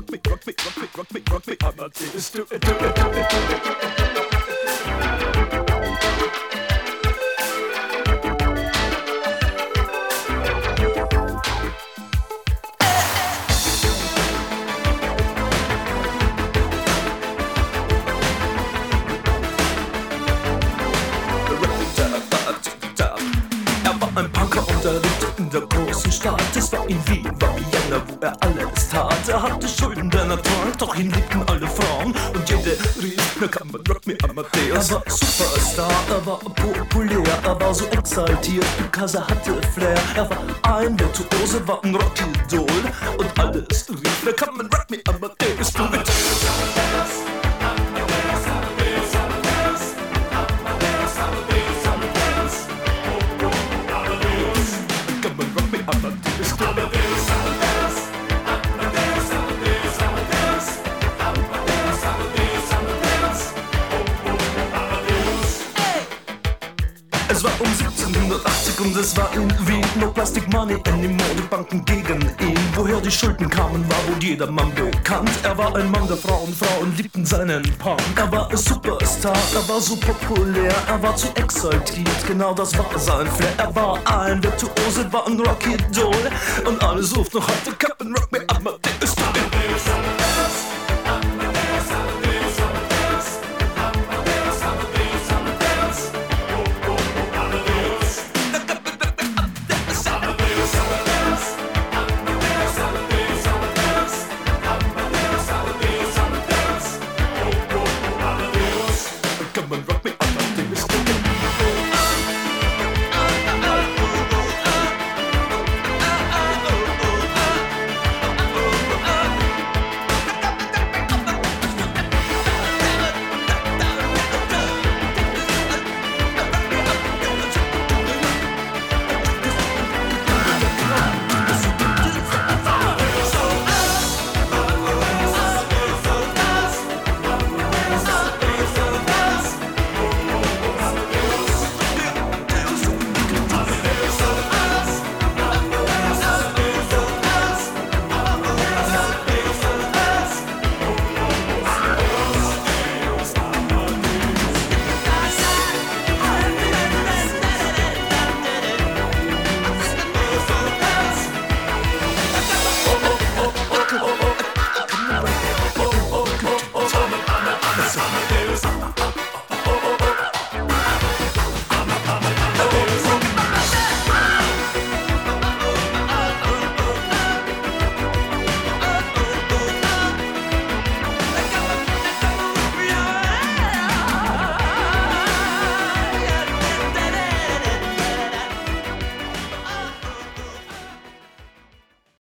Amadeus, do it, do it, do it, do it. Ein Punker unterrichtet in der großen Stadt. Es war in Wien, war Vienna, wo er alles tat. Er hatte Schulden, denn er trank, doch ihn liebten alle Frauen. Und jede rief, na kann man Rock me Amadeus. Er war Superstar, er war populär, er war so exaltiert, because er hatte Flair. Er war ein Virtuose, war ein Rockidol. Und alles rief, na kann man Rock me Amadeus. Du mit Es war um 1780 und es war in Wien. No plastic money anymore, die Banken gegen ihn. Woher die Schulden kamen, war wohl jedermann bekannt. Er war ein Mann der Frauen, Frauen liebten seinen Punk. Er war ein Superstar, er war so populär, er war zu exaltiert, genau das war sein Flair. Er war ein Virtuose, war ein Rockidol und alle suchten noch heute Captain Rock me Amadeus.